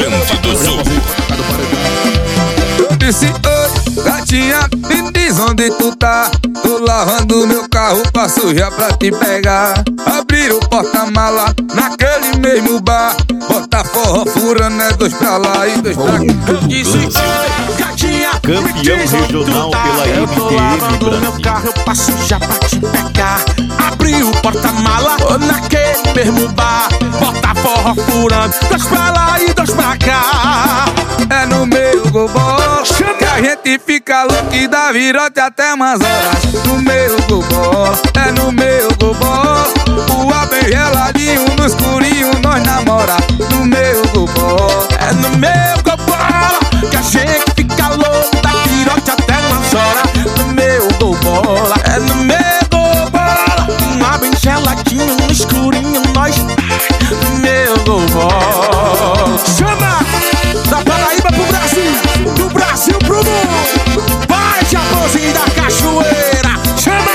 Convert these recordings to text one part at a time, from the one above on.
Grande do Sul. Eu disse, oi, gatinha, me diz onde tu tá. Tô lavando meu carro pra sujar pra te pegar. Abrir o porta-mala naquele mesmo bar. Bota forró furando, é dois pra lá e dois pra cá. Eu disse, oi, gatinha, Campeão regional pela Eu tô MTM lavando meu Brasil. carro, eu passo já pra te pegar. Abri o porta-mala naquele mesmo bar. Bota forró furando, dois pra lá e dois pra cá. É no meu gogó que a gente fica louco e dá virote até umas horas. No meu gogó, é no meu gogó. O ar bem geladinho, no escurinho nós namora. No meu gogó, É no meu gobola que a gente fica louco, dá pirote até umas horas. No meu gobola, é no meu gobola. Um ar bem geladinho, no escurinho nós. No meu gobola. Chama! Da Paraíba pro Brasil, do Brasil pro mundo. Vai, Japozinho da Cachoeira. Chama!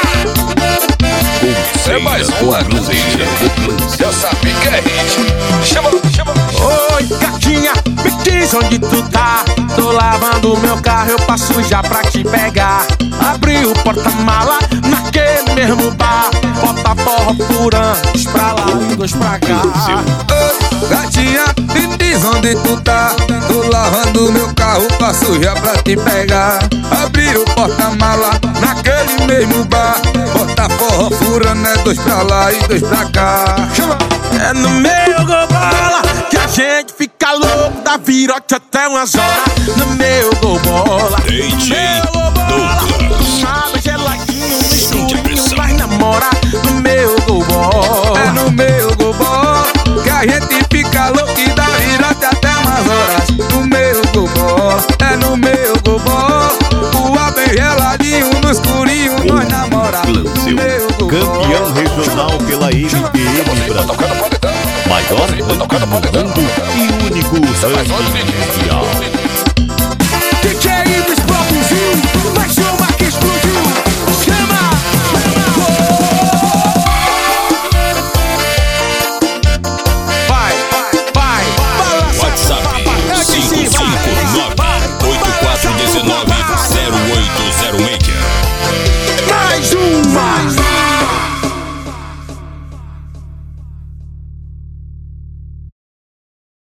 É mais uma cruzeira. Eu sabia que é hit. Chama, chama. Oi, gatinha, me diz onde tu tá. Tô lavando meu carro, eu passo já pra te pegar. Abri o porta-mala naquele mesmo bar. Bota forró furando, dois pra lá e dois pra cá. oi, gatinha, me diz onde tu tá. Tô lavando meu carro pra sujar pra te pegar. Abrir o porta-mala naquele mesmo bar. Bota forró furando, é dois pra lá e dois pra cá. Chama! É no meu gobola que a gente fica louco, dá virote até umas horas. No meu gobola, DJ Douglas. Nada geladinho, no escurinho, vai namorar. No meu gobola, É no meu gogó que a gente fica louco e dá virote até umas horas. No meu gogó, é no meu gogó. O ar bem geladinho, no escurinho nós namora. No meu gogó. Campeão regional pela MTM Brasil. Maior ranking do mundo e único ranking mundial.